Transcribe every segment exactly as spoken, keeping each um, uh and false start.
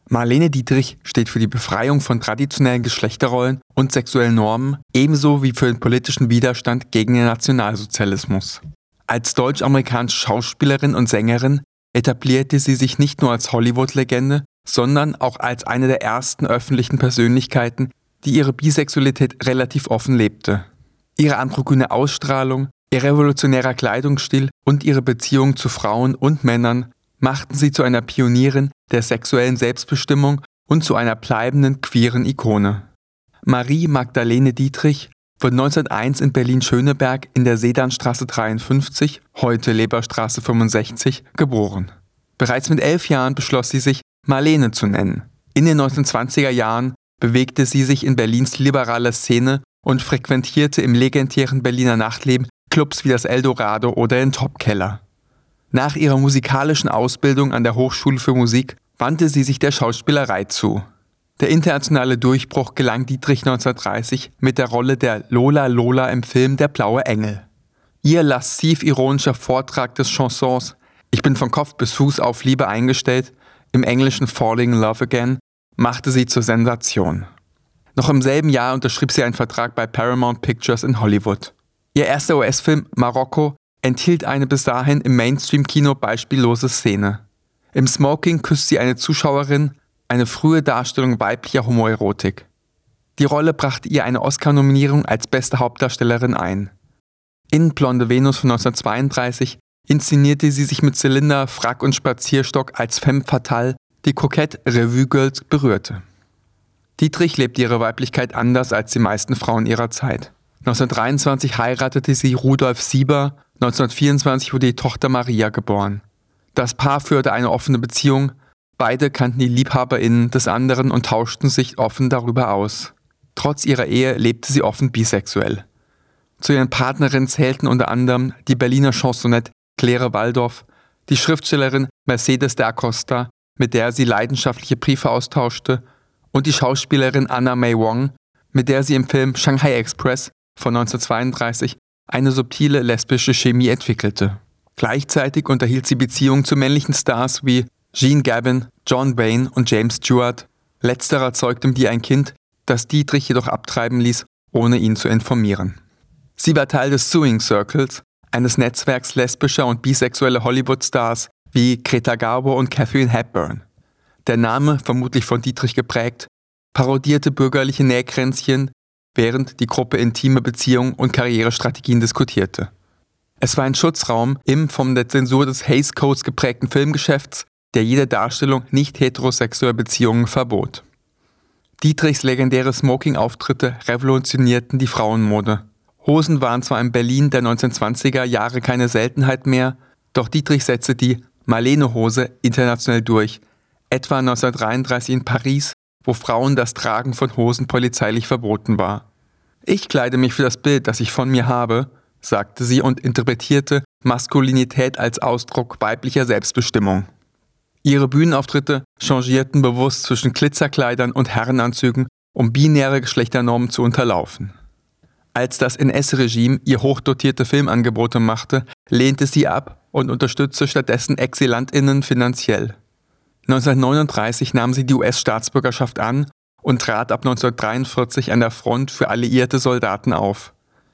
Marlene Dietrich steht für die Befreiung von traditionellen Geschlechterrollen und sexuellen Normen, ebenso wie für den politischen Widerstand gegen den Nationalsozialismus. Als deutsch-amerikanische Schauspielerin und Sängerin etablierte sie sich nicht nur als Hollywood-Legende, sondern auch als eine der ersten öffentlichen Persönlichkeiten, die ihre Bisexualität relativ offen lebte. Ihre androgyne Ausstrahlung, ihr revolutionärer Kleidungsstil und ihre Beziehung zu Frauen und Männern machten sie zu einer Pionierin der sexuellen Selbstbestimmung und zu einer bleibenden queeren Ikone. Marie Magdalene Dietrich wurde neunzehnhunderteins in Berlin-Schöneberg in der Sedanstraße dreiundfünfzig, heute Leberstraße fünfundsechzig, geboren. Bereits mit elf Jahren beschloss sie sich, Marlene zu nennen. In den neunzehnhundertzwanziger Jahren bewegte sie sich in Berlins liberaler Szene und frequentierte im legendären Berliner Nachtleben Clubs wie das Eldorado oder den Top-Keller. Nach ihrer musikalischen Ausbildung an der Hochschule für Musik wandte sie sich der Schauspielerei zu. Der internationale Durchbruch gelang Dietrich neunzehnhundertdreißig mit der Rolle der Lola Lola im Film Der blaue Engel. Ihr lasziv-ironischer Vortrag des Chansons »Ich bin von Kopf bis Fuß auf Liebe eingestellt«, im Englischen »Falling in Love Again«, machte sie zur Sensation. Noch im selben Jahr unterschrieb sie einen Vertrag bei Paramount Pictures in Hollywood. Ihr erster U S-Film »Marokko« enthielt eine bis dahin im Mainstream-Kino beispiellose Szene. Im Smoking küsst sie eine Zuschauerin, eine frühe Darstellung weiblicher Homoerotik. Die Rolle brachte ihr eine Oscar-Nominierung als beste Hauptdarstellerin ein. In Blonde Venus von neunzehnhundertzweiunddreißig inszenierte sie sich mit Zylinder, Frack und Spazierstock als femme fatale, die kokett Revue Girls berührte. Dietrich lebte ihre Weiblichkeit anders als die meisten Frauen ihrer Zeit. neunzehnhundertdreiundzwanzig heiratete sie Rudolf Sieber, neunzehnhundertvierundzwanzig wurde die Tochter Maria geboren. Das Paar führte eine offene Beziehung, beide kannten die LiebhaberInnen des anderen und tauschten sich offen darüber aus. Trotz ihrer Ehe lebte sie offen bisexuell. Zu ihren Partnerinnen zählten unter anderem die Berliner Chansonette Claire Waldoff, die Schriftstellerin Mercedes de Acosta, mit der sie leidenschaftliche Briefe austauschte, und die Schauspielerin Anna May Wong, mit der sie im Film Shanghai Express von neunzehnhundertzweiunddreißig eine subtile lesbische Chemie entwickelte. Gleichzeitig unterhielt sie Beziehungen zu männlichen Stars wie Gene Gavin, John Wayne und James Stewart. Letzterer zeugte mit ihr ein Kind, das Dietrich jedoch abtreiben ließ, ohne ihn zu informieren. Sie war Teil des Suing Circles, eines Netzwerks lesbischer und bisexueller Hollywood-Stars wie Greta Garbo und Katharine Hepburn. Der Name, vermutlich von Dietrich geprägt, parodierte bürgerliche Nähkränzchen, während die Gruppe intime Beziehungen und Karrierestrategien diskutierte. Es war ein Schutzraum im von der Zensur des Hays Codes geprägten Filmgeschäfts, der jede Darstellung nicht heterosexueller Beziehungen verbot. Dietrichs legendäre Smoking-Auftritte revolutionierten die Frauenmode. Hosen waren zwar in Berlin der neunzehnhundertzwanziger Jahre keine Seltenheit mehr, doch Dietrich setzte die Marlene-Hose international durch, etwa neunzehnhundertdreiunddreißig in Paris, wo Frauen das Tragen von Hosen polizeilich verboten war. »Ich kleide mich für das Bild, das ich von mir habe«, sagte sie und interpretierte Maskulinität als Ausdruck weiblicher Selbstbestimmung. Ihre Bühnenauftritte changierten bewusst zwischen Glitzerkleidern und Herrenanzügen, um binäre Geschlechternormen zu unterlaufen. Als das N S-Regime ihr hochdotierte Filmangebote machte, lehnte sie ab und unterstützte stattdessen ExilantInnen finanziell. neunzehnhundertneununddreißig nahm sie die U S-Staatsbürgerschaft an und trat ab neunzehnhundertdreiundvierzig an der Front für alliierte Soldaten auf.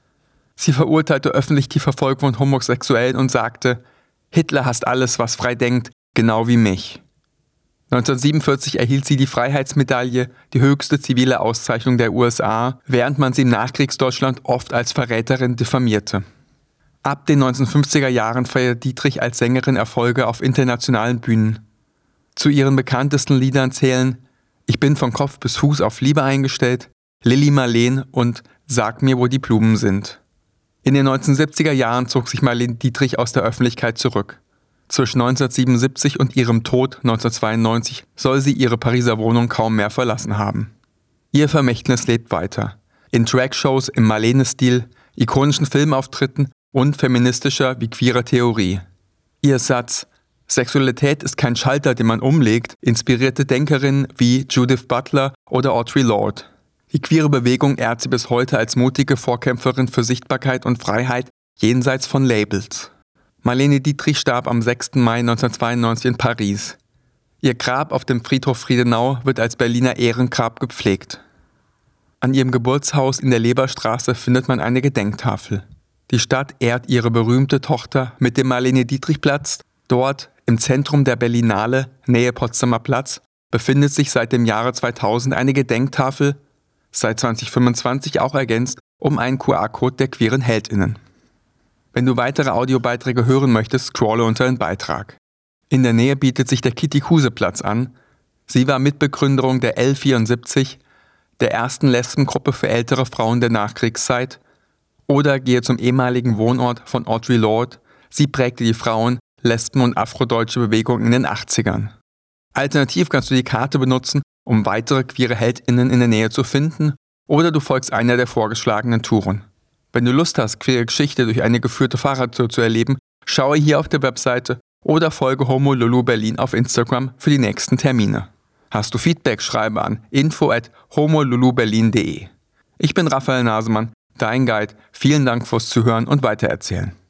Sie verurteilte öffentlich die Verfolgung von Homosexuellen und sagte: »Hitler hasst alles, was frei denkt, genau wie mich.« neunzehnhundertsiebenundvierzig erhielt sie die Freiheitsmedaille, die höchste zivile Auszeichnung der U S A, während man sie im Nachkriegsdeutschland oft als Verräterin diffamierte. Ab den neunzehnhundertfünfziger Jahren feierte Dietrich als Sängerin Erfolge auf internationalen Bühnen. Zu ihren bekanntesten Liedern zählen »Ich bin von Kopf bis Fuß auf Liebe eingestellt«, »Lili Marleen« und »Sag mir, wo die Blumen sind«. In den neunzehnhundertsiebziger Jahren zog sich Marlene Dietrich aus der Öffentlichkeit zurück. Zwischen neunzehnhundertsiebenundsiebzig und ihrem Tod neunzehnhundertzweiundneunzig soll sie ihre Pariser Wohnung kaum mehr verlassen haben. Ihr Vermächtnis lebt weiter. In Dragshows im Marlene-Stil, ikonischen Filmauftritten und feministischer wie queerer Theorie. Ihr Satz »Sexualität ist kein Schalter, den man umlegt« inspirierte Denkerinnen wie Judith Butler oder Audre Lorde. Die queere Bewegung ehrt sie bis heute als mutige Vorkämpferin für Sichtbarkeit und Freiheit jenseits von Labels. Marlene Dietrich starb am sechsten Mai neunzehnhundertzweiundneunzig in Paris. Ihr Grab auf dem Friedhof Friedenau wird als Berliner Ehrengrab gepflegt. An ihrem Geburtshaus in der Leberstraße findet man eine Gedenktafel. Die Stadt ehrt ihre berühmte Tochter mit dem Marlene-Dietrich-Platz. Dort, im Zentrum der Berlinale, Nähe Potsdamer Platz, befindet sich seit dem Jahre zweitausend eine Gedenktafel, seit zwanzig fünfundzwanzig auch ergänzt um einen Q R-Code der queeren HeldInnen. Wenn du weitere Audiobeiträge hören möchtest, scrolle unter den Beitrag. In der Nähe bietet sich der Kitty-Kuse-Platz an. Sie war Mitbegründerin der L vierundsiebzig, der ersten Lesbengruppe für ältere Frauen der Nachkriegszeit. Oder gehe zum ehemaligen Wohnort von Audre Lorde. Sie prägte die Frauen-, Lesben- und afrodeutsche Bewegung in den achtzigern. Alternativ kannst du die Karte benutzen, um weitere queere HeldInnen in der Nähe zu finden, oder du folgst einer der vorgeschlagenen Touren. Wenn du Lust hast, queere Geschichte durch eine geführte Fahrradtour zu erleben, schaue hier auf der Webseite oder folge Homo Lulu Berlin auf Instagram für die nächsten Termine. Hast du Feedback, schreibe an info at homoluluberlin punkt de. Ich bin Raphael Nasemann, dein Guide. Vielen Dank fürs Zuhören und Weitererzählen.